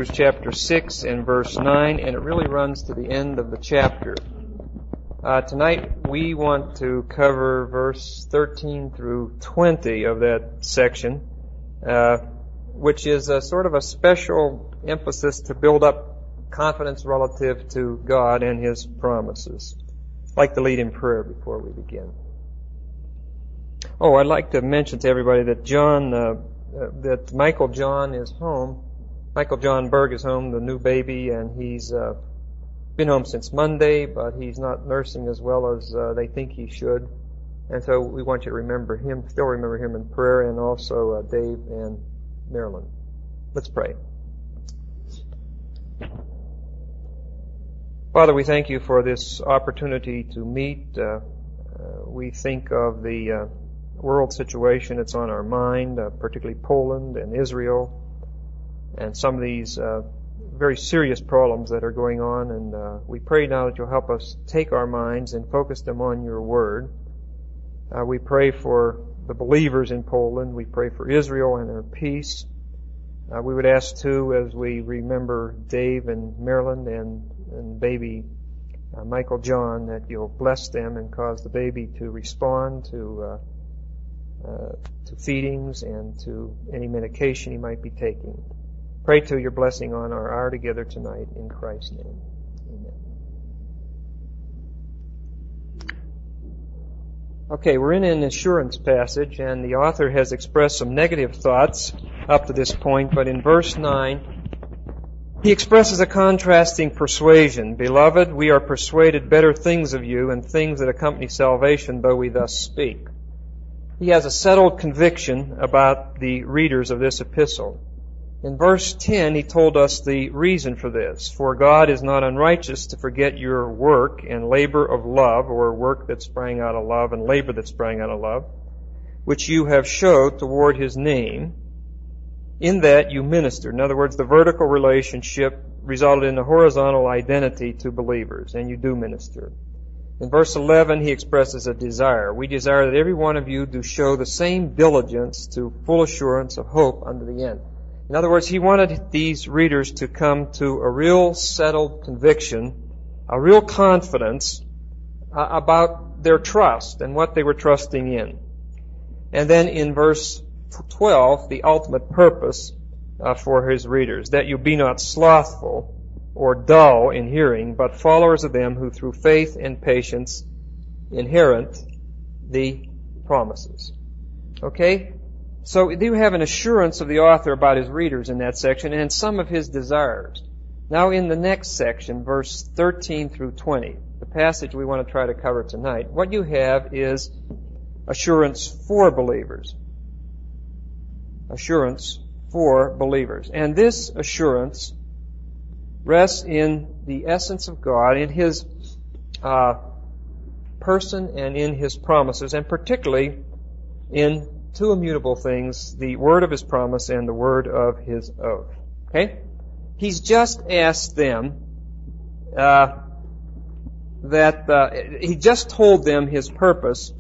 Hebrews chapter 6 and verse 9, and it really runs to the end of the chapter. Tonight we want to cover verse 13 through 20 of that section, which is a sort of a special emphasis to build up confidence relative to God and His promises. I'd like to lead in prayer before we begin. I'd like to mention to everybody that that Michael John is home. Michael John Berg is home, the new baby, and he's been home since Monday, but he's not nursing as well as they think he should. And so we want you to still remember him in prayer, and also Dave and Marilyn. Let's pray. Father, we thank you for this opportunity to meet. We think of the world situation that's on our mind, particularly Poland and Israel, and some of these very serious problems that are going on. And we pray now that you'll help us take our minds and focus them on your word. We pray for the believers in Poland. We pray for Israel and their peace. We would ask, too, as we remember Dave and Marilyn and baby Michael John, that you'll bless them and cause the baby to respond to feedings and to any medication he might be taking. Pray to your blessing on our hour together tonight in Christ's name. Amen. Okay, we're in an assurance passage, and the author has expressed some negative thoughts up to this point, but in verse 9, he expresses a contrasting persuasion. Beloved, we are persuaded better things of you and things that accompany salvation, though we thus speak. He has a settled conviction about the readers of this epistle. In verse 10, he told us the reason for this. For God is not unrighteous to forget your work and labor of love, or work that sprang out of love and labor that sprang out of love, which you have showed toward His name, in that you ministered. In other words, the vertical relationship resulted in a horizontal identity to believers, and you do minister. In verse 11, he expresses a desire. We desire that every one of you do show the same diligence to full assurance of hope unto the end. In other words, he wanted these readers to come to a real settled conviction, a real confidence about their trust and what they were trusting in. And then in verse 12, the ultimate purpose for his readers, that you be not slothful or dull in hearing, but followers of them who through faith and patience inherit the promises. Okay? So we do have an assurance of the author about his readers in that section and some of his desires. Now in the next section, verse 13 through 20, the passage we want to try to cover tonight, what you have is assurance for believers. Assurance for believers. And this assurance rests in the essence of God, in His person and in His promises, and particularly in two immutable things, the word of His promise and the word of His oath. Okay? He's just asked them he just told them His purpose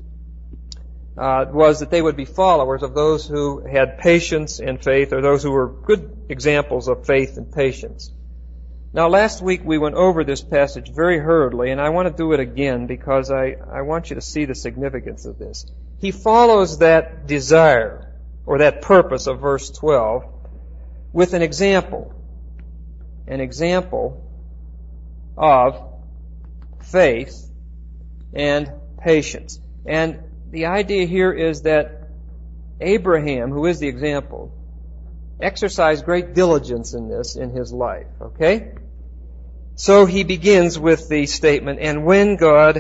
was that they would be followers of those who had patience and faith, or those who were good examples of faith and patience. Now, last week we went over this passage very hurriedly, and I want to do it again because I want you to see the significance of this. He follows that desire, or that purpose of verse 12, with an example. An example of faith and patience. And the idea here is that Abraham, who is the example, exercised great diligence in this in his life. Okay? So he begins with the statement, and when God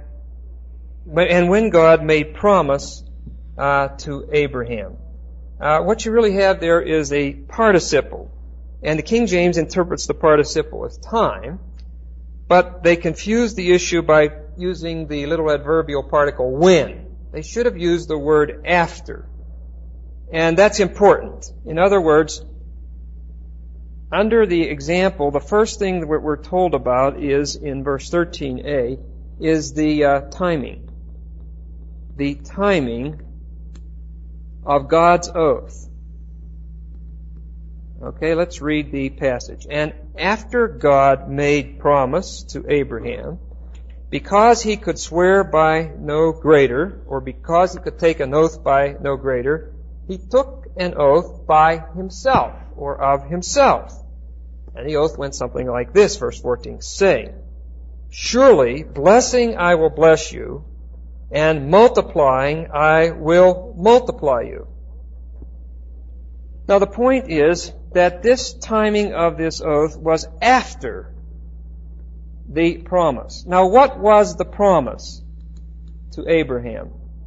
made promise to Abraham. What you really have there is a participle. And the King James interprets the participle as time, but they confuse the issue by using the little adverbial particle when. They should have used the word after. And that's important. In other words, under the example, the first thing that we're told about is, in verse 13a, is the timing. The timing of God's oath. Okay, let's read the passage. And after God made promise to Abraham, because he could swear by no greater, or because he could take an oath by no greater, he took an oath by himself, or of himself. And the oath went something like this, verse 14, saying, "Surely, blessing I will bless you, and multiplying I will multiply you." Now the point is that this timing of this oath was after the promise. Now what was the promise to Abraham?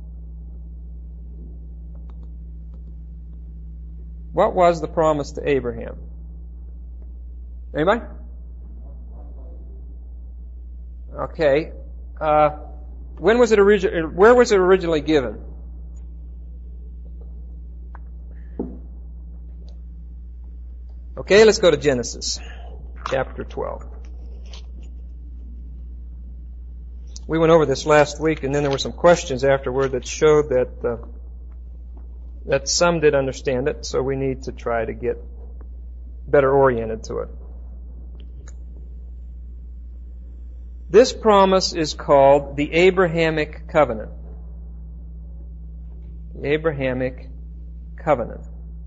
What was the promise to Abraham? Anybody? Okay. Where was it originally given? Okay, let's go to Genesis chapter 12. We went over this last week, and then there were some questions afterward that showed that some did understand it, so we need to try to get better oriented to it. This promise is called the Abrahamic covenant. The Abrahamic covenant.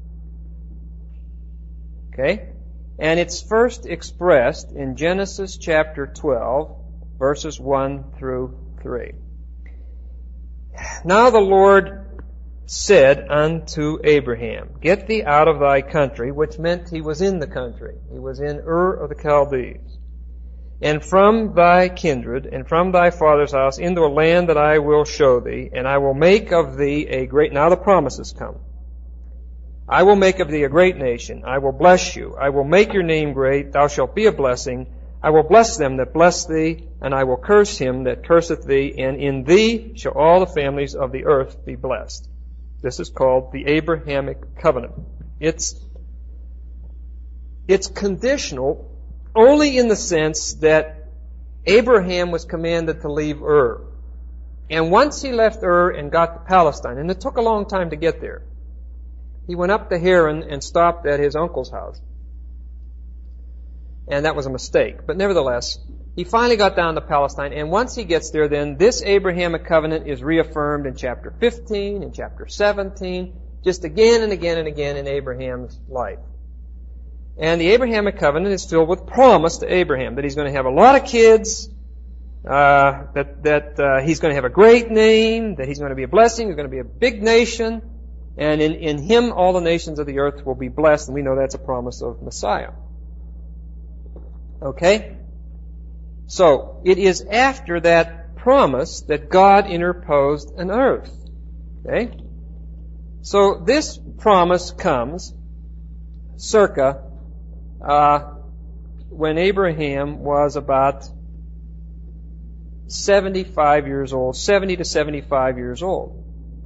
Okay? And it's first expressed in Genesis chapter 12, verses 1 through 3. Now the Lord said unto Abraham, "Get thee out of thy country," which meant he was in the country. He was in Ur of the Chaldees. "And from thy kindred, and from thy father's house, into a land that I will show thee, and I will make of thee a great..." Now the promises come. "I will make of thee a great nation. I will bless you. I will make your name great. Thou shalt be a blessing. I will bless them that bless thee, and I will curse him that curseth thee, and in thee shall all the families of the earth be blessed." This is called the Abrahamic covenant. It's conditional only in the sense that Abraham was commanded to leave Ur. And once he left Ur and got to Palestine, and it took a long time to get there, he went up to Haran and stopped at his uncle's house. And that was a mistake. But nevertheless, he finally got down to Palestine, and once he gets there, then this Abrahamic covenant is reaffirmed in chapter 15, in chapter 17, just again and again and again in Abraham's life. And the Abrahamic covenant is filled with promise to Abraham that he's going to have a lot of kids, that he's going to have a great name, that he's going to be a blessing, he's going to be a big nation, and in him all the nations of the earth will be blessed, and we know that's a promise of Messiah. Okay? So, it is after that promise that God interposed an oath. Okay? So, this promise comes circa when Abraham was about 75 years old, 70 to 75 years old.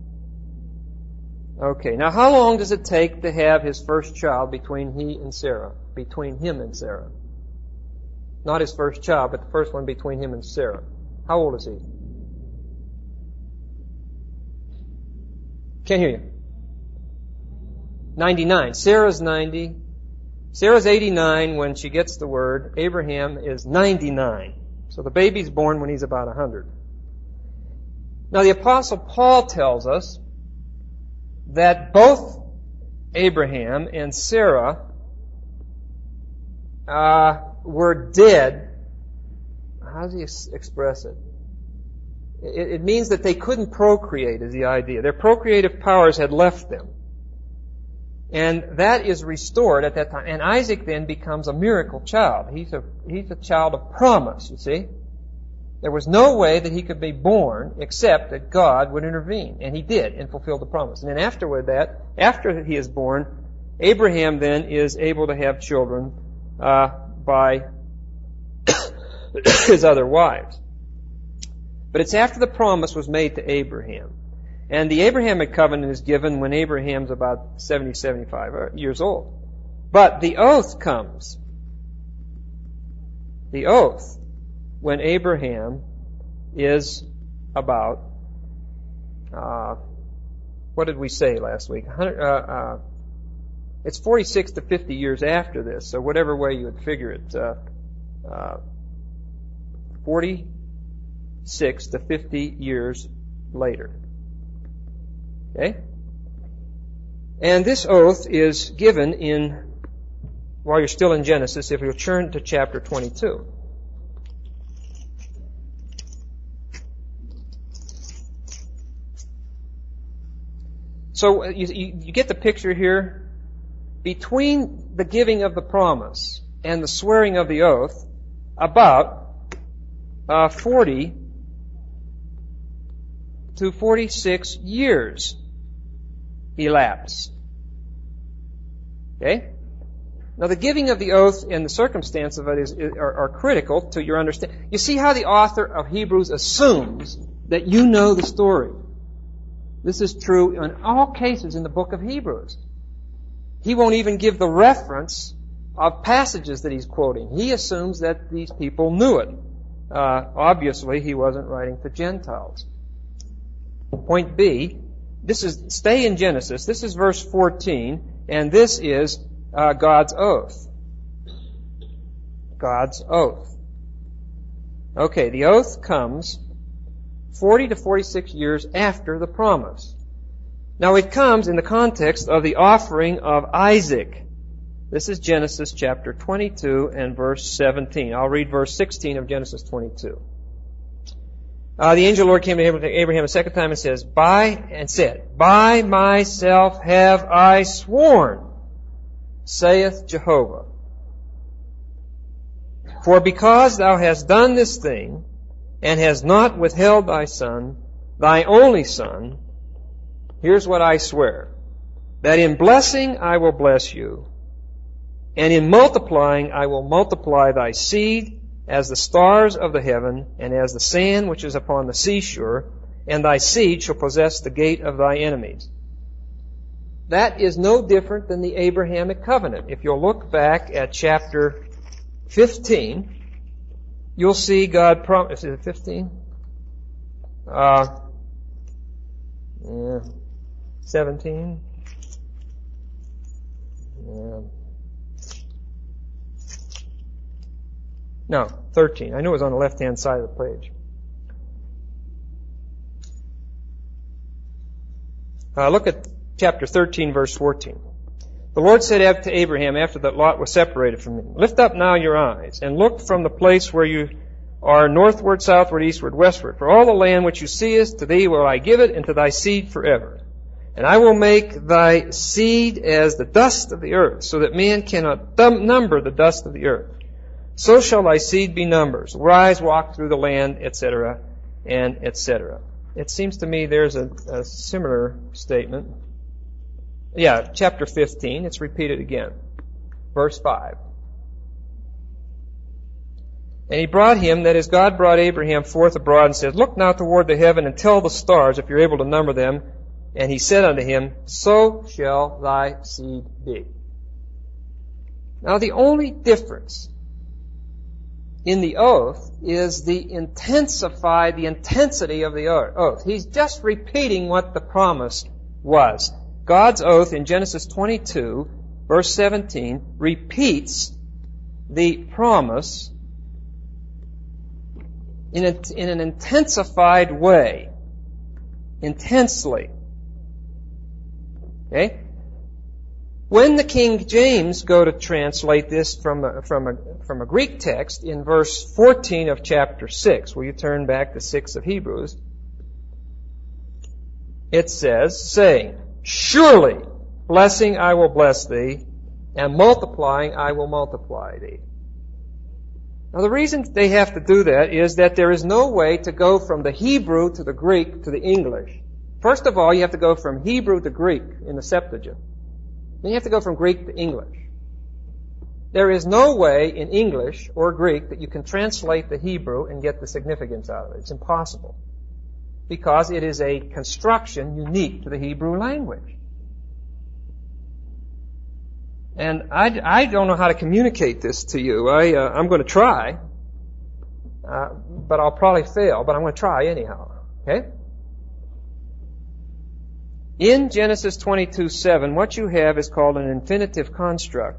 Okay, now how long does it take to have his first child between him and Sarah? Not his first child, but the first one between him and Sarah. How old is he? Can't hear you. 99. Sarah's 90. Sarah's 89 when she gets the word. Abraham is 99. So the baby's born when he's about 100. Now the Apostle Paul tells us that both Abraham and Sarah were dead. How does he express it? It means that they couldn't procreate is the idea. Their procreative powers had left them. And that is restored at that time. And Isaac then becomes a miracle child. He's a child of promise, you see. There was no way that he could be born except that God would intervene. And he did and fulfilled the promise. And then after he is born, Abraham then is able to have children by his other wives. But it's after the promise was made to Abraham. And the Abrahamic covenant is given when Abraham's about 70, 75 years old. But the oath comes. The oath when Abraham is about, what did we say last week? It's 46 to 50 years after this, so whatever way you would figure it, 46 to 50 years later. Okay? And this oath is given while you're still in Genesis, if you'll turn to chapter 22. So you get the picture here. Between the giving of the promise and the swearing of the oath, about 40 to 46 years elapse. Okay? Now the giving of the oath and the circumstance of it are critical to your understanding. You see how the author of Hebrews assumes that you know the story. This is true in all cases in the book of Hebrews. He won't even give the reference of passages that he's quoting. He assumes that these people knew it. Obviously, he wasn't writing to Gentiles. Point B, stay in Genesis. This is verse 14, and this is God's oath. God's oath. Okay, the oath comes 40 to 46 years after the promise. Now it comes in the context of the offering of Isaac. This is Genesis chapter 22 and verse 17. I'll read verse 16 of Genesis 22. The angel of the Lord came to Abraham a second time and said, By myself have I sworn, saith Jehovah. For because thou hast done this thing, and hast not withheld thy son, thy only son, here's what I swear, that in blessing I will bless you, and in multiplying I will multiply thy seed as the stars of the heaven, and as the sand which is upon the seashore, and thy seed shall possess the gate of thy enemies. That is no different than the Abrahamic covenant. If you'll look back at chapter 15, you'll see God promise. Is it 15? 17? No, 13. I know it was on the left-hand side of the page. Look at chapter 13, verse 14. The Lord said to Abraham after that Lot was separated from him, Lift up now your eyes, and look from the place where you are northward, southward, eastward, westward. For all the land which you seest, to thee will I give it, and to thy seed forever. And I will make thy seed as the dust of the earth, so that man cannot number the dust of the earth. So shall thy seed be numbered. Rise, walk through the land, etc., and etc. It seems to me there's a similar statement. Yeah, chapter 15. It's repeated again. Verse 5. And he brought him, that is, God brought Abraham forth abroad and said, Look now toward the heaven and tell the stars, if you're able to number them. And he said unto him, So shall thy seed be. Now the only difference in the oath is the intensity of the oath. He's just repeating what the promise was. God's oath in Genesis 22, verse 17, repeats the promise in an intensified way. Intensely. Okay? When the King James go to translate this from a Greek text in verse 14 of chapter 6, will you turn back to 6 of Hebrews? It says, saying, Surely, blessing I will bless thee, and multiplying I will multiply thee. Now the reason they have to do that is that there is no way to go from the Hebrew to the Greek to the English. First of all, you have to go from Hebrew to Greek in the Septuagint. Then you have to go from Greek to English. There is no way in English or Greek that you can translate the Hebrew and get the significance out of it. It's impossible. Because it is a construction unique to the Hebrew language. And I don't know how to communicate this to you. I'm going to try, but I'll probably fail, but I'm going to try anyhow. Okay? In Genesis 22:7, what you have is called an infinitive construct.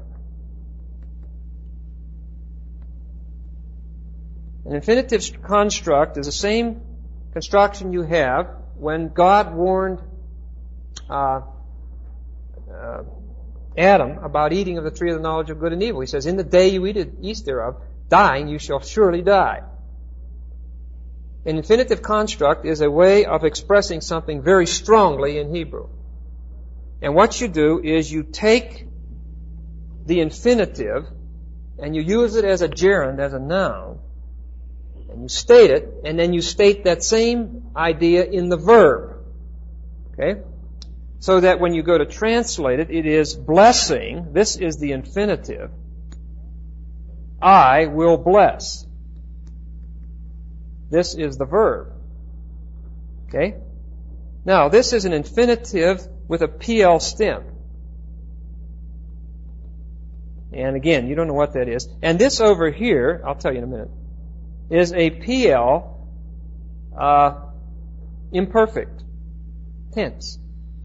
An infinitive construct is the same construction you have when God warned Adam about eating of the tree of the knowledge of good and evil. He says, in the day you eat thereof, dying you shall surely die. An infinitive construct is a way of expressing something very strongly in Hebrew. And what you do is you take the infinitive and you use it as a gerund, as a noun, and you state it, and then you state that same idea in the verb. Okay? So that when you go to translate it, it is blessing. This is the infinitive. I will bless. This is the verb. Okay? Now, this is an infinitive with a PL stem. And again, you don't know what that is. And this over here, I'll tell you in a minute, is a PL imperfect tense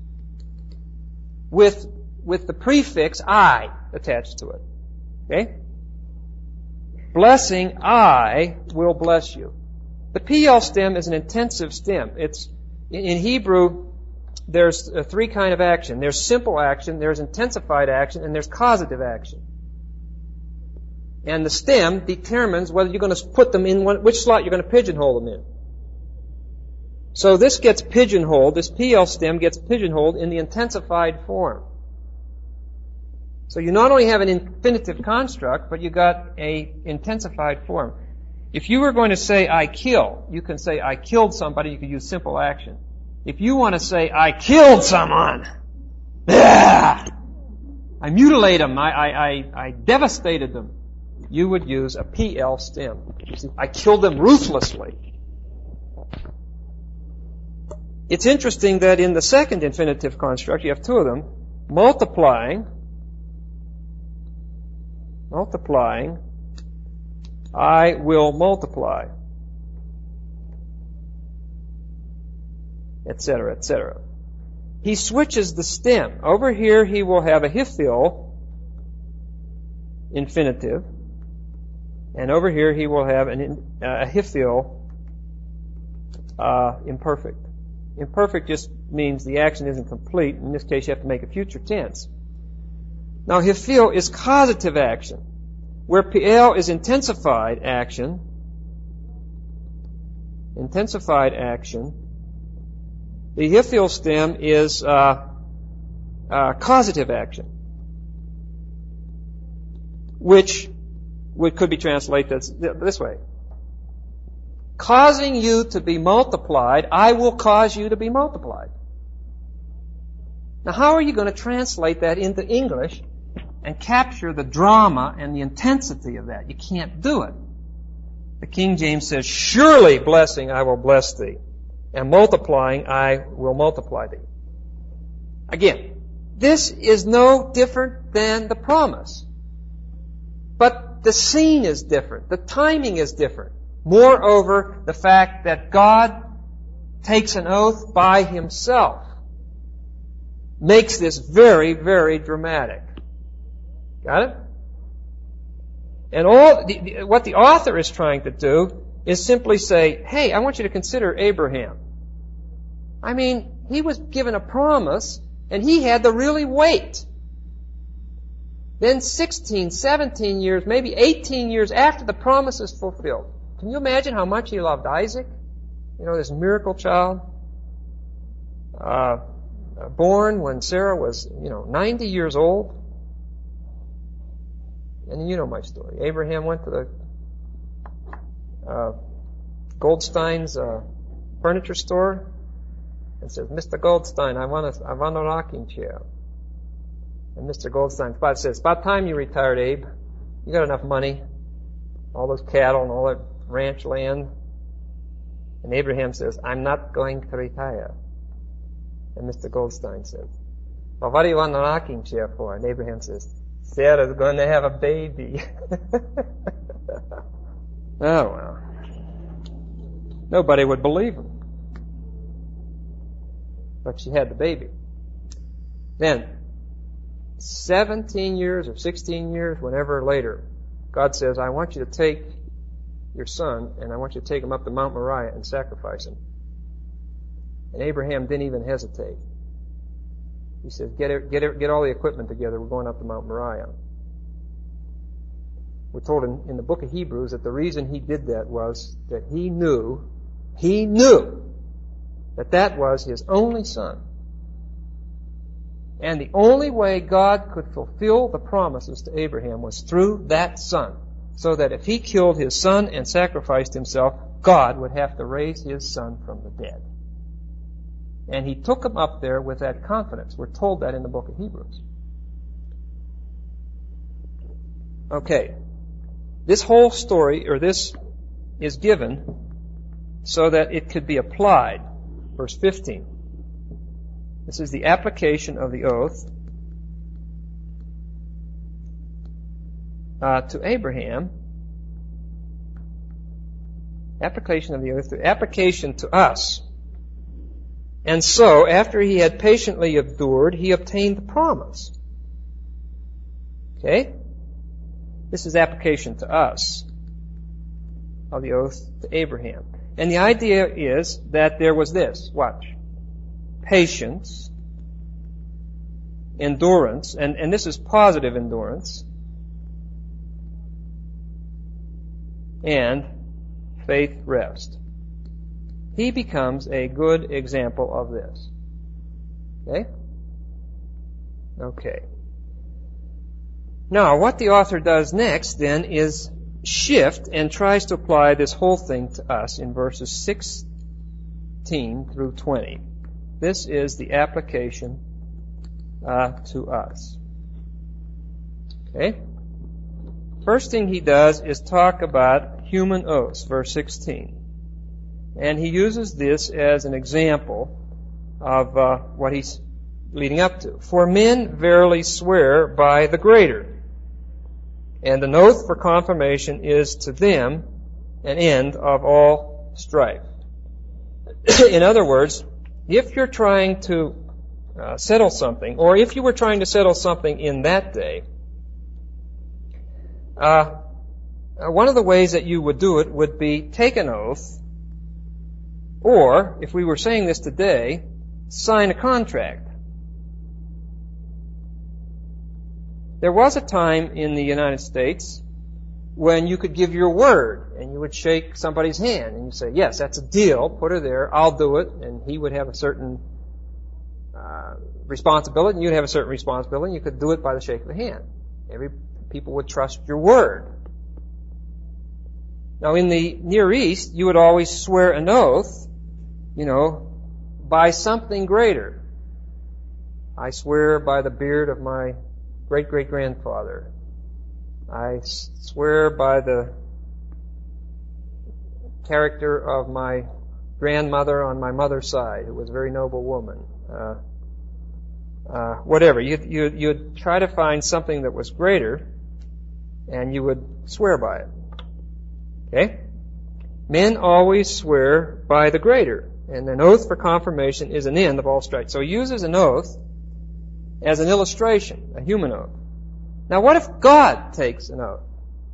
with the prefix I attached to it. Okay? Blessing, I will bless you. The PL stem is an intensive stem. It's in Hebrew, there's three kind of action. There's simple action, there's intensified action, and there's causative action. And the stem determines whether you're going to put them in which slot you're going to pigeonhole them in. So this gets pigeonholed, this PL stem gets pigeonholed in the intensified form. So you not only have an infinitive construct, but you got a intensified form. If you were going to say, I kill, you can say, I killed somebody, you could use simple action. If you want to say, I killed someone, I mutilated them, I devastated them, you would use a PL stem. I killed them ruthlessly. It's interesting that in the second infinitive construct, you have two of them, multiplying, I will multiply, etc., etc. He switches the stem. Over here he will have a hifil infinitive, and over here he will have a hifil imperfect. Imperfect just means the action isn't complete. In this case, you have to make a future tense. Now, hifil is causative action, where PL is intensified action. Intensified action. The hifil stem is causative action, which could be translated this way. Causing you to be multiplied, I will cause you to be multiplied. Now, how are you going to translate that into English and capture the drama and the intensity of that? You can't do it. The King James says, surely blessing I will bless thee, and multiplying I will multiply thee. Again, this is no different than the promise. But the scene is different. The timing is different. Moreover, the fact that God takes an oath by himself makes this very, very dramatic. Got it? And what the author is trying to do is simply say, hey, I want you to consider Abraham. I mean, he was given a promise, and he had to really wait. Then 16, 17 years, maybe 18 years after the promise is fulfilled. Can you imagine how much he loved Isaac? You know, this miracle child, born when Sarah was, 90 years old. And you know my story. Abraham went to the Goldstein's furniture store and says, Mr. Goldstein, I want a rocking chair. And Mr. Goldstein says, it's about time you retired, Abe. You got enough money, all those cattle and all that ranch land. And Abraham says, I'm not going to retire. And Mr. Goldstein says, well, what do you want a rocking chair for? And Abraham says, Sarah's going to have a baby. Oh, well. Nobody would believe him. But she had the baby. Then, 17 years or 16 years, whenever later, God says, I want you to take your son, and I want you to take him up to Mount Moriah and sacrifice him. And Abraham didn't even hesitate. He said, get all the equipment together, we're going up to Mount Moriah. We're told in the book of Hebrews that the reason he did that was that he knew that was his only son. And the only way God could fulfill the promises to Abraham was through that son. So that if he killed his son and sacrificed himself, God would have to raise his son from the dead. And he took him up there with that confidence. We're told that in the book of Hebrews. Okay. This whole story, or this, is given so that it could be applied. Verse 15. This is the application of the oath to Abraham. Application of the oath to application to us. And so, after he had patiently endured, he obtained the promise. Okay? This is application to us of the oath to Abraham. And the idea is that there was this. Watch. Patience, endurance, and this is positive endurance, and faith rest. He becomes a good example of this. Okay? Okay. Now, what the author does next, then, is shift and tries to apply this whole thing to us in verses 16 through 20. This is the application to us. Okay? First thing he does is talk about human oaths, verse 16. And he uses this as an example of what he's leading up to. For men verily swear by the greater, and an oath for confirmation is to them an end of all strife. In other words, if you're trying to settle something, or if you were trying to settle something in that day, one of the ways that you would do it would be take an oath, or, if we were saying this today, sign a contract. There was a time in the United States when you could give your word, and you would shake somebody's hand, and you say, yes, that's a deal, put her there, I'll do it, and he would have a certain responsibility, and you'd have a certain responsibility, and you could do it by the shake of the hand. People would trust your word. Now, in the Near East, you would always swear an oath, by something greater. I swear by the beard of my great-great-grandfather. I swear by the character of my grandmother on my mother's side, who was a very noble woman. Whatever. You'd try to find something that was greater, and you would swear by it. Okay? Men always swear by the greater, and an oath for confirmation is an end of all strife. So he uses an oath as an illustration, a human oath. Now what if God takes an oath?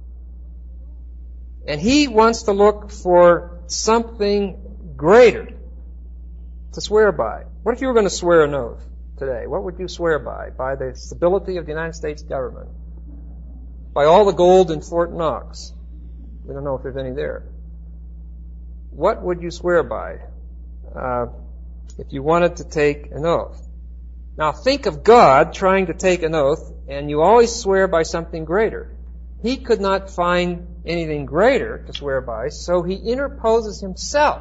And he wants to look for something greater to swear by. What if you were going to swear an oath today? What would you swear by? By the stability of the United States government? By all the gold in Fort Knox? We don't know if there's any there. What would you swear by if you wanted to take an oath? Now think of God trying to take an oath, and you always swear by something greater. He could not find anything greater to swear by, so he interposes himself.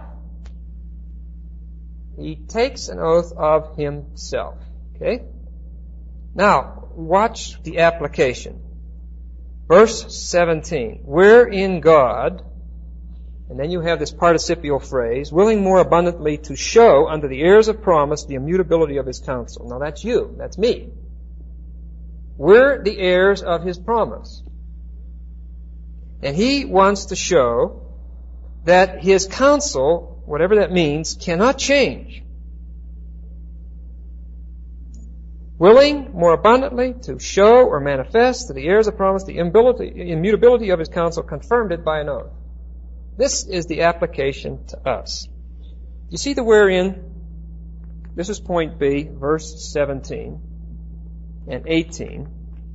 He takes an oath of himself. Okay? Now, watch the application. Verse 17. Wherein God, and then you have this participial phrase, willing more abundantly to show unto the heirs of promise the immutability of his counsel. Now that's you. That's me. We're the heirs of his promise. And he wants to show that his counsel, whatever that means, cannot change. willing more abundantly to show or manifest to the heirs of promise the immutability of his counsel, confirmed it by an oath. This is the application to us. You see the wherein? This is point B, verse 17 and 18a.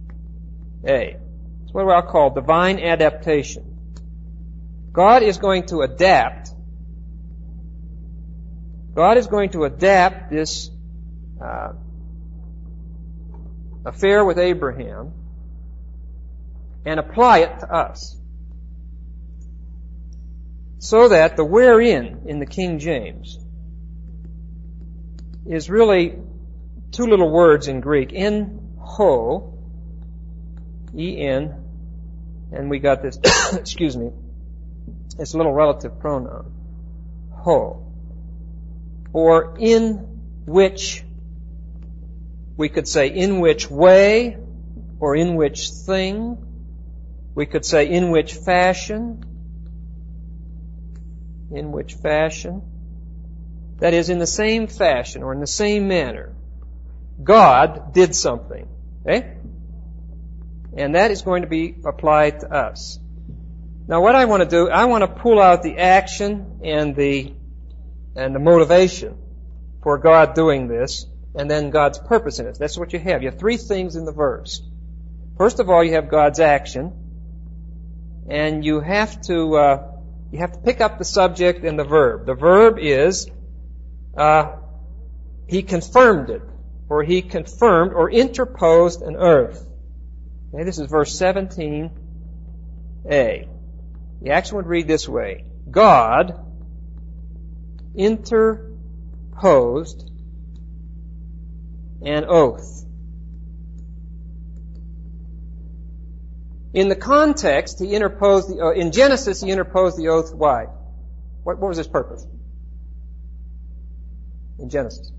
It's what I'll call divine adaptation. God is going to adapt. God is going to adapt this affair with Abraham and apply it to us. So that the wherein in the King James is really two little words in Greek. En ho, E-N, and we got this, excuse me, it's a little relative pronoun. Ho. Or in which, we could say in which way, or in which thing. We could say in which fashion. In which fashion. That is, in the same fashion, or in the same manner. God did something. Okay? And that is going to be applied to us. Now what I want to do, I want to pull out the action and the motivation for God doing this, and then God's purpose in it. That's what you have. You have three things in the verse. First of all, you have God's action, and you have to pick up the subject and the verb. The verb is he confirmed it, or he confirmed or interposed an oath. Okay, this is verse 17a. The action would read this way: God interposed an oath. In the context, he interposed the oath. In Genesis, he interposed the oath. Why? What was his purpose? In Genesis.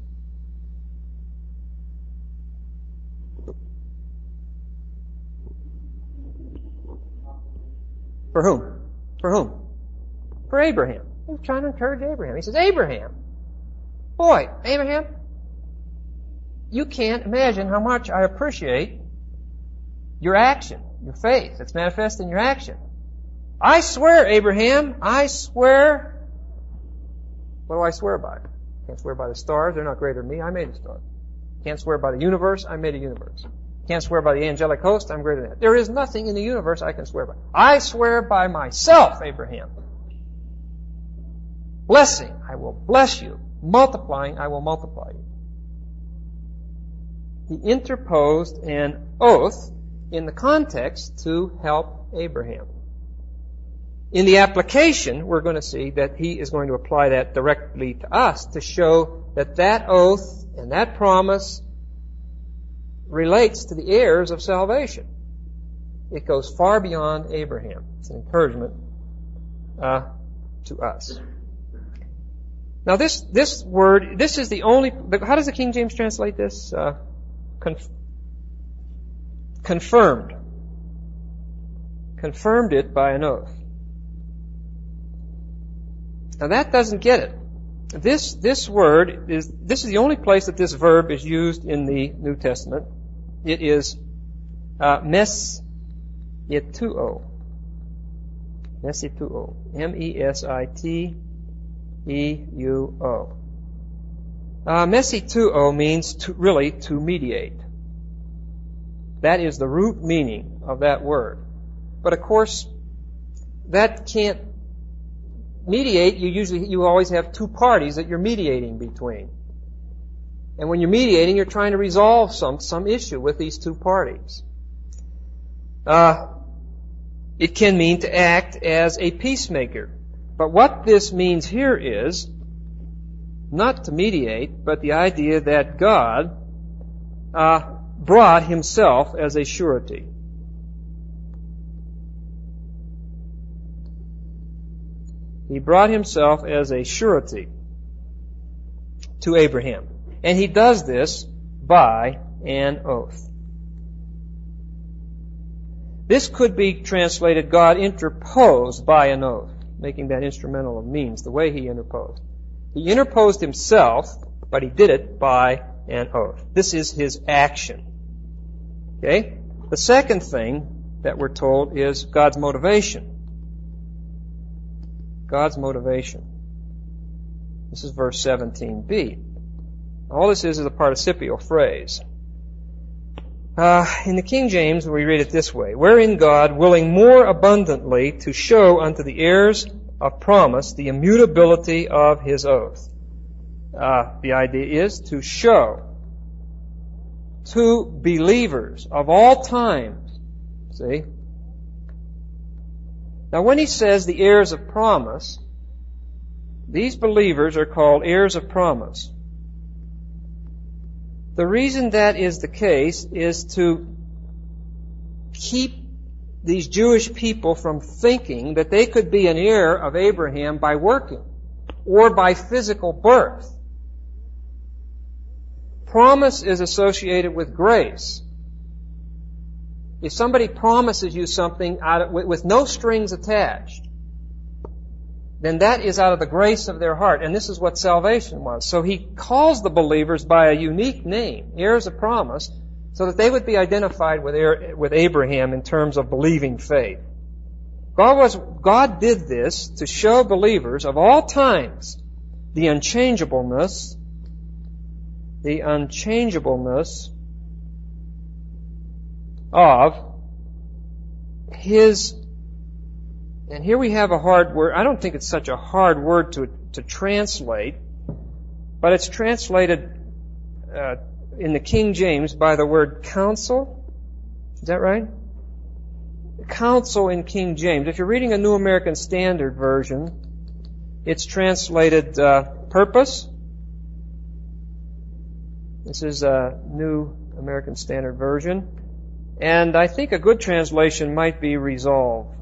For whom? For whom? For Abraham. He was trying to encourage Abraham. He says, Abraham, boy, Abraham, you can't imagine how much I appreciate your action, your faith that's manifest in your action. I swear, Abraham, I swear. What do I swear by? Can't swear by the stars. They're not greater than me. I made the stars. Can't swear by the universe. I made a universe. Can't swear by the angelic host. I'm greater than that. There is nothing in the universe I can swear by. I swear by myself, Abraham. Blessing, I will bless you. Multiplying, I will multiply you. He interposed an oath in the context to help Abraham. In the application, we're going to see that he is going to apply that directly to us to show that that oath and that promise relates to the heirs of salvation. It goes far beyond Abraham. It's an encouragement to us. Now this word, this is the only, how does the King James translate this? Confirmed. Confirmed it by an oath. Now that doesn't get it. This word is the only place that this verb is used in the New Testament. It is mesituo. Mesituo. M-E-S-I-T-E-U-O. Mesituo means to mediate. That is the root meaning of that word. But of course, that can't mediate. You always have two parties that you're mediating between. And when you're mediating, you're trying to resolve some issue with these two parties. It can mean to act as a peacemaker. But what this means here is not to mediate, but the idea that God brought himself as a surety. He brought himself as a surety to Abraham. And he does this by an oath. This could be translated, God interposed by an oath, making that instrumental of means, the way he interposed. He interposed himself, but he did it by an oath. This is his action. Okay? The second thing that we're told is God's motivation. God's motivation. This is verse 17b. All this is a participial phrase. In the King James, we read it this way: wherein God, willing more abundantly to show unto the heirs of promise the immutability of his oath. The idea is to show to believers of all times. See? Now when he says the heirs of promise, these believers are called heirs of promise. The reason that is the case is to keep these Jewish people from thinking that they could be an heir of Abraham by working or by physical birth. Promise is associated with grace. If somebody promises you something with no strings attached, then that is out of the grace of their heart. And this is what salvation was. So he calls the believers by a unique name, heirs of promise, so that they would be identified with Abraham in terms of believing faith. God did this to show believers of all times the unchangeableness of his. And here we have a hard word. I don't think it's such a hard word to translate, but it's translated in the King James by the word counsel. Is that right? Counsel in King James. If you're reading a New American Standard Version, it's translated purpose. This is a New American Standard Version. And I think a good translation might be resolve.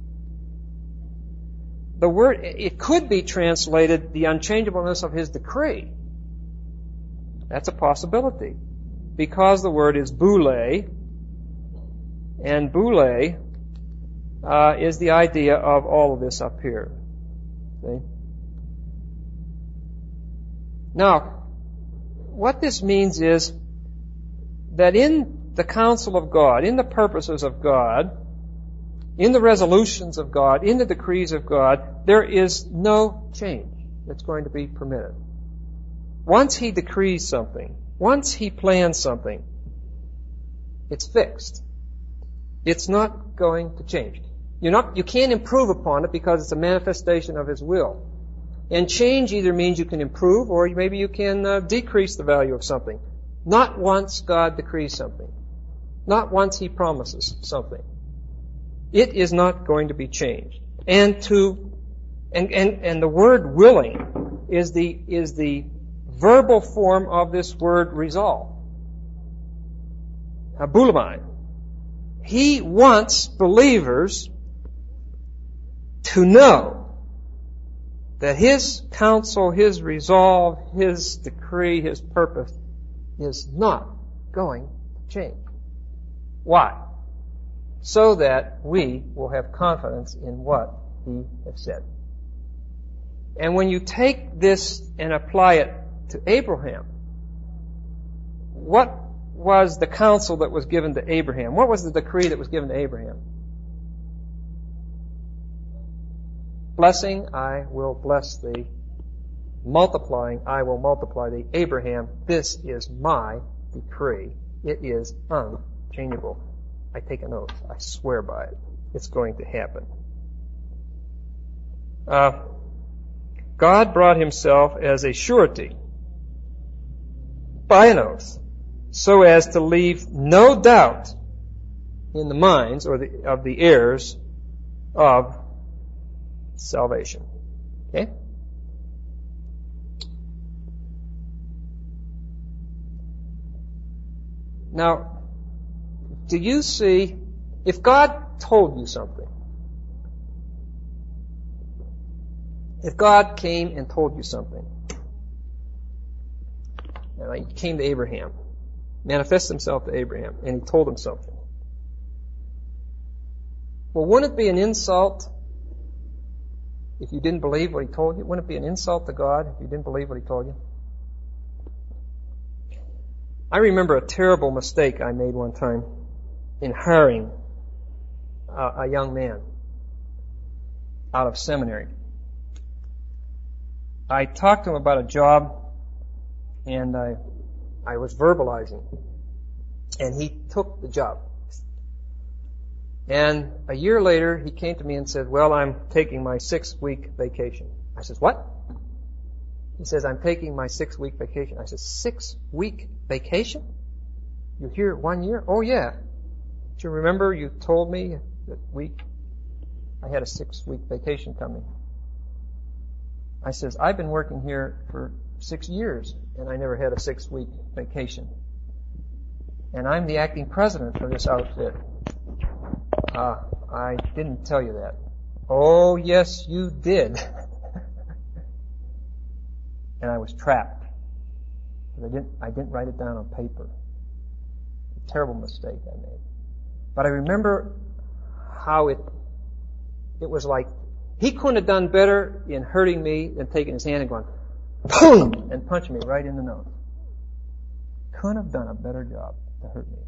The word, it could be translated the unchangeableness of his decree. That's a possibility. Because the word is boule, and boule is the idea of all of this up here. See? Now, what this means is that in the counsel of God, in the purposes of God, in the resolutions of God, in the decrees of God, there is no change that's going to be permitted. Once he decrees something, once he plans something, it's fixed. It's not going to change. You can't improve upon it because it's a manifestation of his will. And change either means you can improve or maybe you can decrease the value of something. Not once God decrees something. Not once he promises something. It is not going to be changed. And the word willing is the verbal form of this word resolve. Boulamai. He wants believers to know that his counsel, his resolve, his decree, his purpose is not going to change. Why? So that we will have confidence in what he has said. And when you take this and apply it to Abraham, what was the counsel that was given to Abraham? What was the decree that was given to Abraham? Blessing, I will bless thee. Multiplying, I will multiply thee. Abraham, this is my decree. It is unchangeable. I take an oath. I swear by it. It's going to happen. God brought himself as a surety by an oath so as to leave no doubt in the minds of the heirs of salvation. Okay? Now, do you see, if God told you something, if God came and told you something, he came to Abraham, manifested himself to Abraham, and he told him something. Well, wouldn't it be an insult if you didn't believe what he told you? Wouldn't it be an insult to God if you didn't believe what he told you? I remember a terrible mistake I made one time in hiring a young man out of seminary. I talked to him about a job, and I was verbalizing, and he took the job. And a year later, he came to me and said, well, I'm taking my 6-week vacation. I said, what? He says, I'm taking my 6-week vacation. I said, 6-week vacation? You're here 1 year? Oh, yeah. Do you remember you told me that I had a 6-week vacation coming? I says, I've been working here for 6 years, and I never had a 6-week vacation. And I'm the acting president for this outfit. I didn't tell you that. Oh, yes, you did. And I was trapped. I didn't write it down on paper. A terrible mistake I made. But I remember how it was like, he couldn't have done better in hurting me than taking his hand and going, boom, and punching me right in the nose. Couldn't have done a better job to hurt me.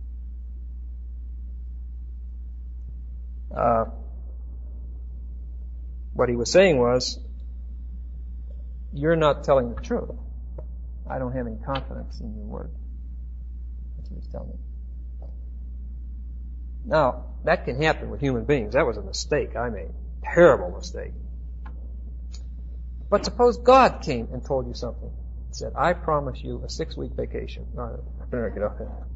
What he was saying was, you're not telling the truth. I don't have any confidence in your word. That's what he was telling me. Now, that can happen with human beings. That was a mistake I made. Terrible mistake. But suppose God came and told you something. He said, I promise you a 6-week vacation. No, I better get off there.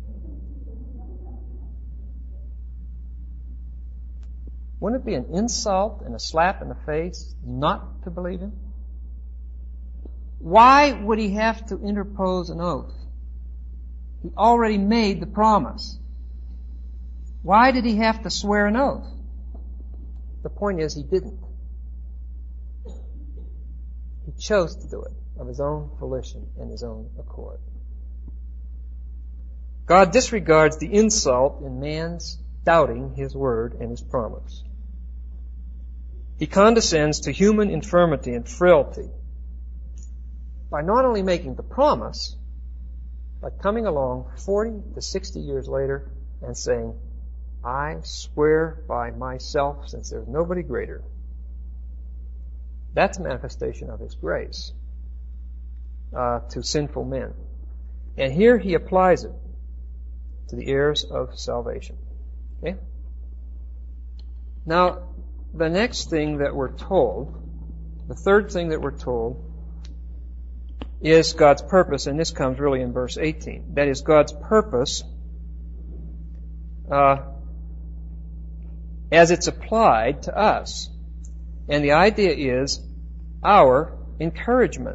Wouldn't it be an insult and a slap in the face not to believe him? Why would he have to interpose an oath? He already made the promise. Why did he have to swear an oath? The point is, he didn't. He chose to do it of his own volition and his own accord. God disregards the insult in man's doubting his word and his promise. He condescends to human infirmity and frailty by not only making the promise, but coming along 40 to 60 years later and saying, I swear by myself, since there's nobody greater. That's a manifestation of His grace to sinful men. And here He applies it to the heirs of salvation. Okay? Now, the next thing that we're told, the third thing that we're told, is God's purpose, and this comes really in verse 18. That is God's purpose as it's applied to us. And the idea is our encouragement.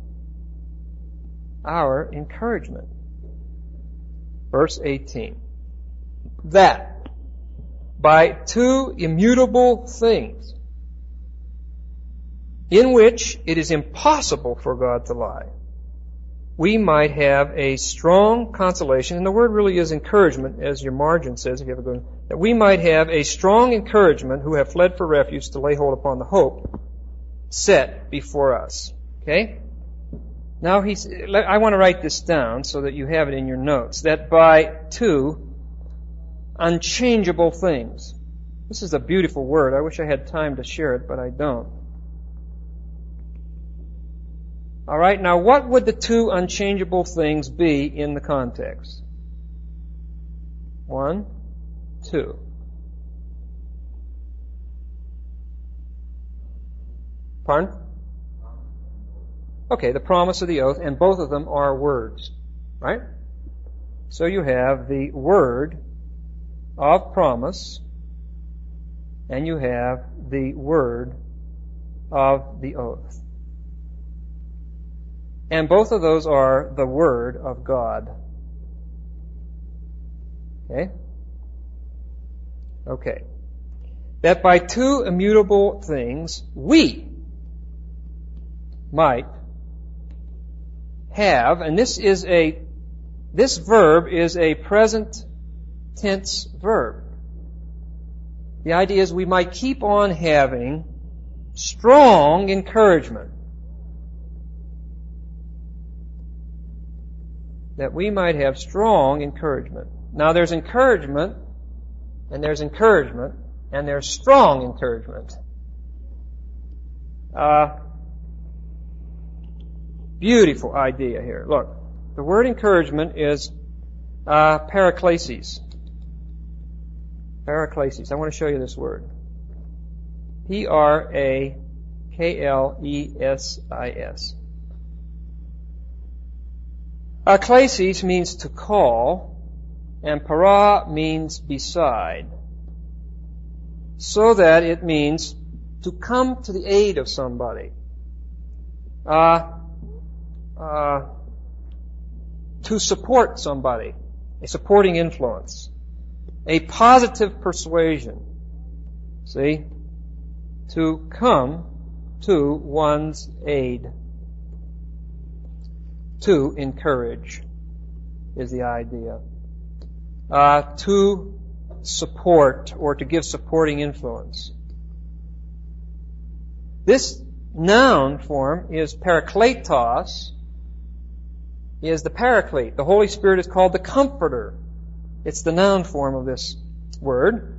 Our encouragement. Verse 18. That by two immutable things, in which it is impossible for God to lie, we might have a strong consolation, and the word really is encouragement, as your margin says, if you have a good one, that we might have a strong encouragement who have fled for refuge to lay hold upon the hope set before us. Okay? Now, I want to write this down so that you have it in your notes, that by two unchangeable things. This is a beautiful word. I wish I had time to share it, but I don't. All right, now what would the two unchangeable things be in the context? 1, 2. Pardon? Okay, the promise of the oath, and both of them are words, right? So you have the word of promise, and you have the word of the oath. And both of those are the Word of God. Okay? Okay. That by two immutable things, we might have, and this verb is a present tense verb. The idea is we might keep on having strong encouragement. that we might have strong encouragement. Now there's encouragement, and there's encouragement, and there's strong encouragement. Beautiful idea here. Look, the word encouragement is paraklesis. Paraklesis. I want to show you this word. P-R-A-K-L-E-S-I-S. Klesis means to call, and para means beside. So that it means to come to the aid of somebody. To support somebody. A supporting influence. A positive persuasion. See? To come to one's aid. To encourage is the idea. To support or to give supporting influence. This noun form is parakletos, is the paraclete. The Holy Spirit is called the Comforter. It's the noun form of this word.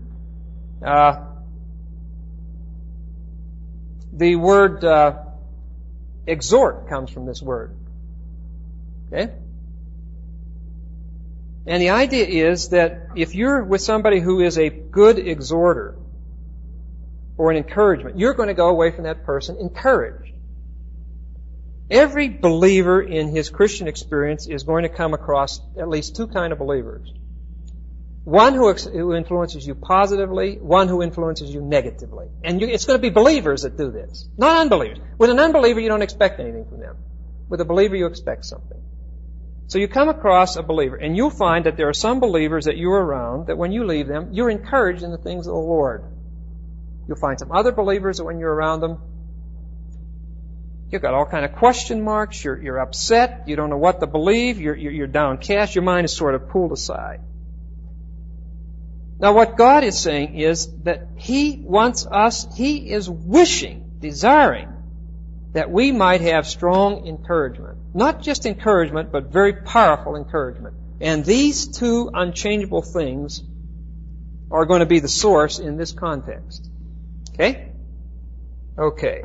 The word exhort comes from this word. Okay? And the idea is that if you're with somebody who is a good exhorter or an encouragement, you're going to go away from that person encouraged. Every believer in his Christian experience is going to come across at least two kinds of believers. One who influences you positively, one who influences you negatively. And it's going to be believers that do this, not unbelievers. With an unbeliever, you don't expect anything from them. With a believer, you expect something. So you come across a believer, and you'll find that there are some believers that you're around that when you leave them, you're encouraged in the things of the Lord. You'll find some other believers that when you're around them, you've got all kind of question marks, you're upset, you don't know what to believe, you're downcast, your mind is sort of pulled aside. Now what God is saying is that He wants us, He is wishing, desiring, that we might have strong encouragement. Not just encouragement, but very powerful encouragement. And these two unchangeable things are going to be the source in this context. Okay? Okay.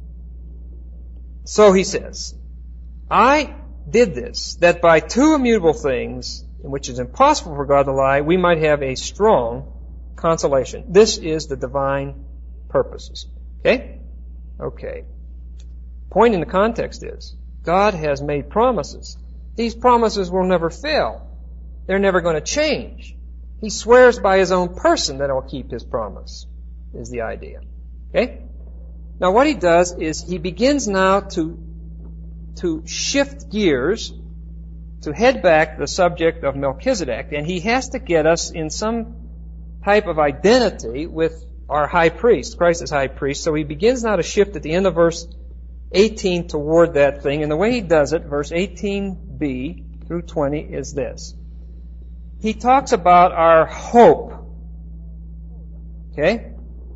So he says, I did this, that by two immutable things, in which it's impossible for God to lie, we might have a strong consolation. This is the divine purposes. Okay? Okay. Point in the context is, God has made promises. These promises will never fail. They're never going to change. He swears by His own person that He'll keep His promise, is the idea. Okay? Now what He does is He begins now to shift gears, to head back to the subject of Melchizedek, and He has to get us in some type of identity with our high priest. Christ is high priest. So He begins now to shift at the end of verse 18 toward that thing. And the way He does it, verse 18b through 20, is this. He talks about our hope. Okay?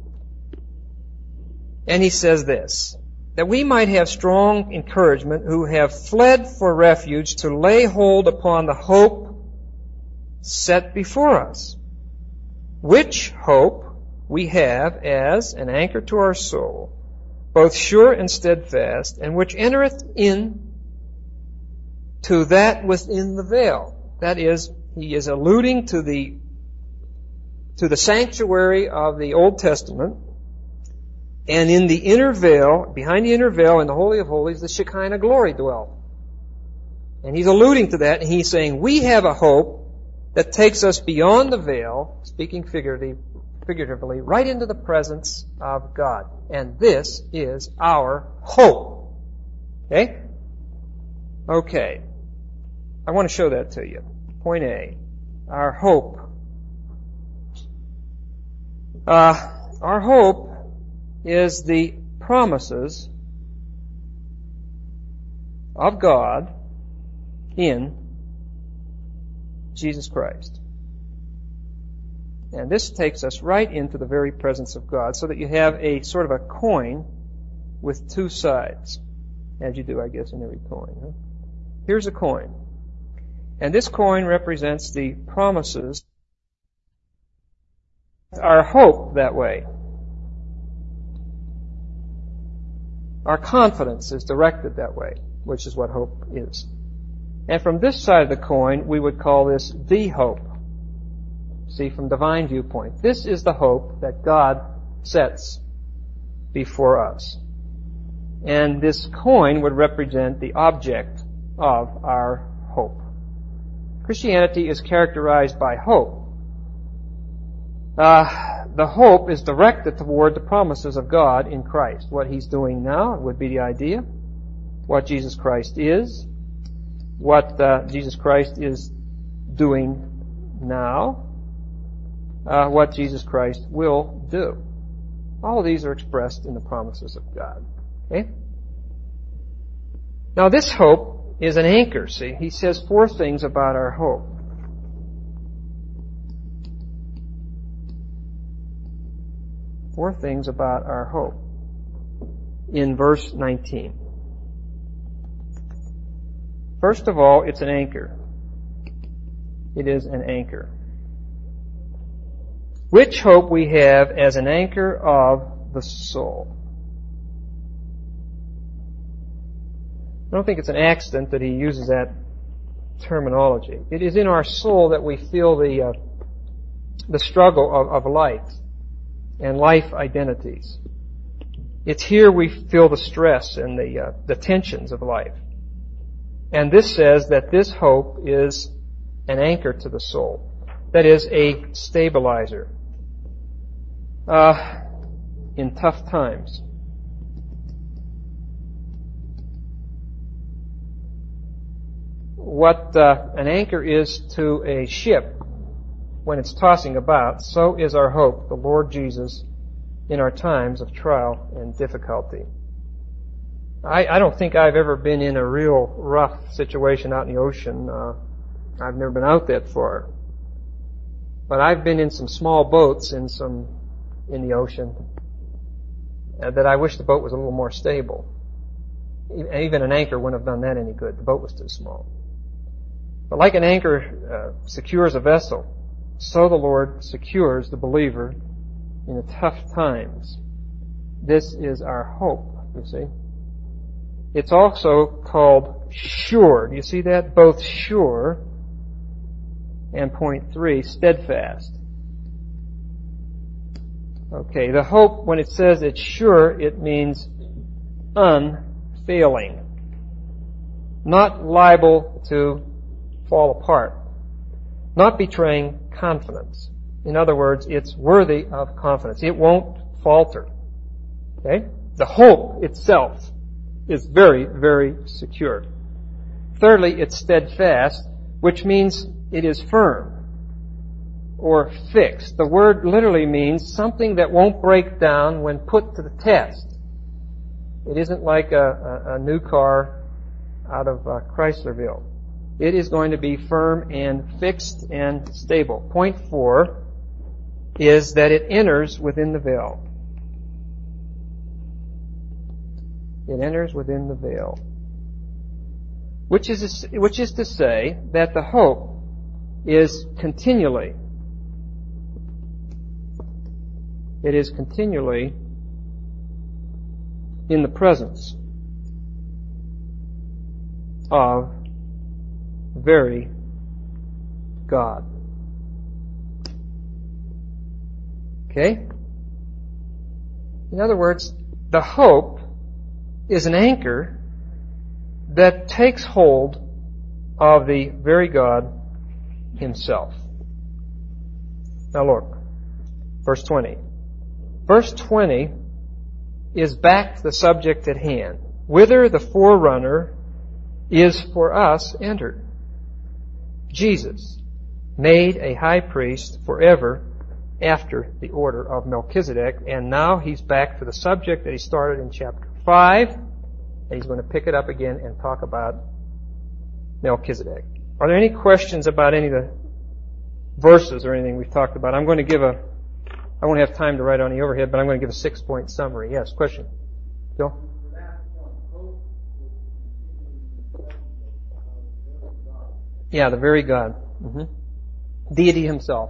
And He says this, that we might have strong encouragement who have fled for refuge to lay hold upon the hope set before us, which hope we have as an anchor to our soul, both sure and steadfast, and which entereth in to that within the veil. That is, he is alluding to the sanctuary of the Old Testament, and in the inner veil, behind the inner veil in the Holy of Holies, the Shekinah glory dwelt. And he's alluding to that, and he's saying, we have a hope that takes us beyond the veil, speaking figuratively, right into the presence of God. And this is our hope. Okay? Okay. I want to show that to you. Point A. Our hope. Our hope is the promises of God in Jesus Christ. And this takes us right into the very presence of God, so that you have a sort of a coin with two sides, as you do, I guess, in every coin. Huh? Here's a coin. And this coin represents the promises, our hope that way. Our confidence is directed that way, which is what hope is. And from this side of the coin, we would call this the hope. See, from divine viewpoint, this is the hope that God sets before us. And this coin would represent the object of our hope. Christianity is characterized by hope. The hope is directed toward the promises of God in Christ. What He's doing now would be the idea. What Jesus Christ is. What Jesus Christ is doing now. What Jesus Christ will do. All of these are expressed in the promises of God. Okay? Now this hope is an anchor, see. He says 4 things about our hope. Four things about our hope in verse 19. First of all, it's an anchor. It is an anchor. Which hope we have as an anchor of the soul. I don't think it's an accident that he uses that terminology. It is in our soul that we feel the struggle of life and life identities. It's here we feel the stress and the tensions of life. And this says that this hope is an anchor to the soul. That is, a stabilizer in tough times. What an anchor is to a ship when it's tossing about, so is our hope, the Lord Jesus, in our times of trial and difficulty. I don't think I've ever been in a real rough situation out in the ocean. I've never been out that far. But I've been in some small boats in the ocean that I wish the boat was a little more stable. Even an anchor wouldn't have done that any good. The boat was too small. But like an anchor secures a vessel, so the Lord secures the believer in the tough times. This is our hope, you see. It's also called sure. Do you see that? Both sure and point 3, steadfast. Okay, the hope, when it says it's sure, it means unfailing. Not liable to fall apart. Not betraying confidence. In other words, it's worthy of confidence. It won't falter. Okay? The hope itself is very, very secure. Thirdly, it's steadfast, which means it is firm or fixed. The word literally means something that won't break down when put to the test. It isn't like a new car out of Chryslerville. It is going to be firm and fixed and stable. Point 4 is that it enters within the veil. It enters within the veil. Which is to say that the hope is continually, it is continually in the presence of very God. Okay? In other words, the hope is an anchor that takes hold of the very God Himself. Now look, verse 20. Verse 20 is back to the subject at hand. Whither the forerunner is for us entered. Jesus, made a high priest forever after the order of Melchizedek. And now he's back to the subject that he started in chapter 5. And he's going to pick it up again and talk about Melchizedek. Are there any questions about any of the verses or anything we've talked about? I won't have time to write on the overhead, but I'm going to give a 6-point summary. Yes, question? Bill? Yeah, the very God. Deity himself.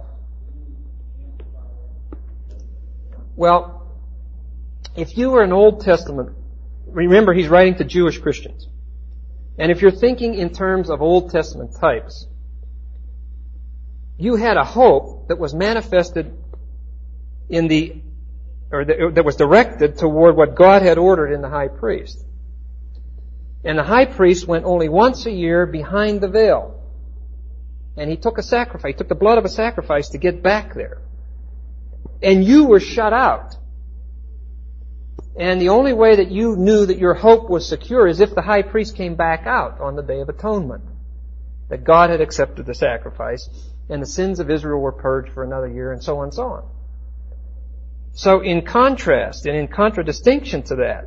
Well, if you were an Old Testament, remember he's writing to Jewish Christians. And if you're thinking in terms of Old Testament types, you had a hope that was manifested that was directed toward what God had ordered in the high priest. And the high priest went only once a year behind the veil. And he took a sacrifice. He took the blood of a sacrifice to get back there. And you were shut out. And the only way that you knew that your hope was secure is if the high priest came back out on the Day of Atonement. That God had accepted the sacrifice, and the sins of Israel were purged for another year, and so on and so on. So in contrast, and in contradistinction to that,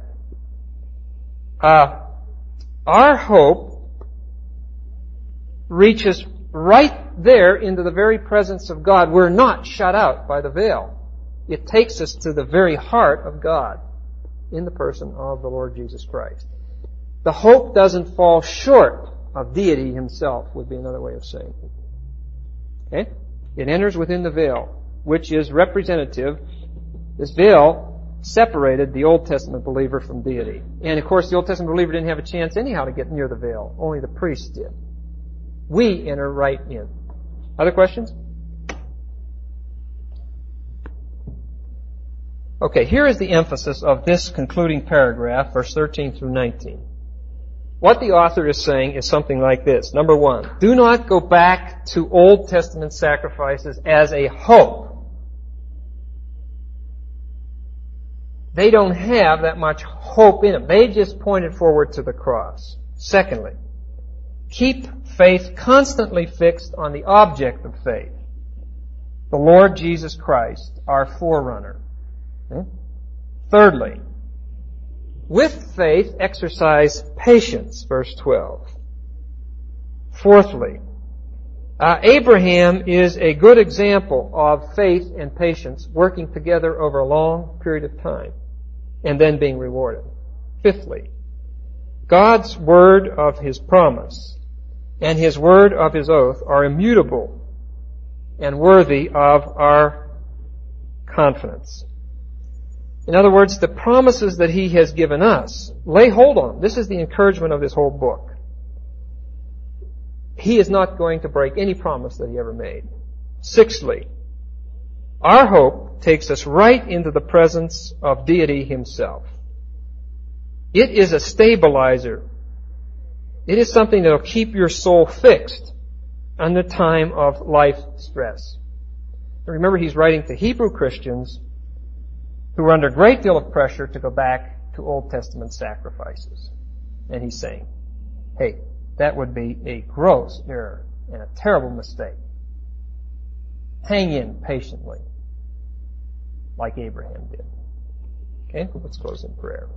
our hope reaches right there into the very presence of God. We're not shut out by the veil. It takes us to the very heart of God in the person of the Lord Jesus Christ. The hope doesn't fall short of deity himself, would be another way of saying it. Okay? It enters within the veil, which is representative. This veil separated the Old Testament believer from deity. And of course, the Old Testament believer didn't have a chance anyhow to get near the veil. Only the priests did. We enter right in. Other questions? Okay, here is the emphasis of this concluding paragraph, verse 13 through 19. What the author is saying is something like this. Number one, do not go back to Old Testament sacrifices as a hope. They don't have that much hope in them. They just pointed forward to the cross. Secondly, keep faith constantly fixed on the object of faith, the Lord Jesus Christ, our forerunner. Okay? Thirdly, with faith, exercise patience, verse 12. Fourthly, Abraham is a good example of faith and patience working together over a long period of time and then being rewarded. Fifthly, God's word of His promise and His word of His oath are immutable and worthy of our confidence. In other words, the promises that He has given us, lay hold on. This is the encouragement of this whole book. He is not going to break any promise that He ever made. Sixthly, our hope takes us right into the presence of deity Himself. It is a stabilizer. It is something that will keep your soul fixed in the time of life stress. Remember, he's writing to Hebrew Christians who are under a great deal of pressure to go back to Old Testament sacrifices. And he's saying, hey, that would be a gross error and a terrible mistake. Hang in patiently, like Abraham did. Okay, let's close in prayer.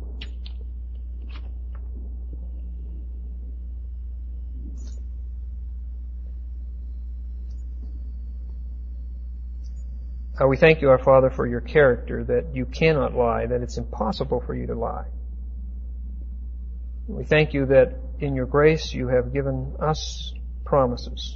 We thank you, our Father, for your character, that you cannot lie, that it's impossible for you to lie. We thank you that in your grace you have given us promises,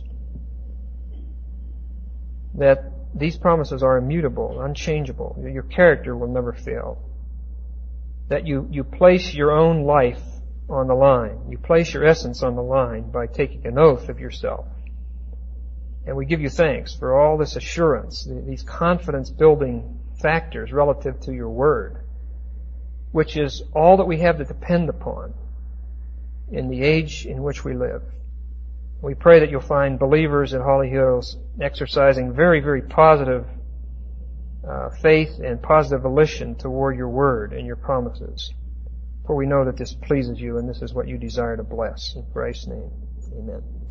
that these promises are immutable, unchangeable. Your character will never fail. That you place your own life on the line. You place your essence on the line by taking an oath of yourself. And we give you thanks for all this assurance, these confidence-building factors relative to your word, which is all that we have to depend upon in the age in which we live. We pray that you'll find believers at Holly Hills exercising very, very positive faith and positive volition toward your word and your promises. For we know that this pleases you and this is what you desire to bless. In Christ's name, amen.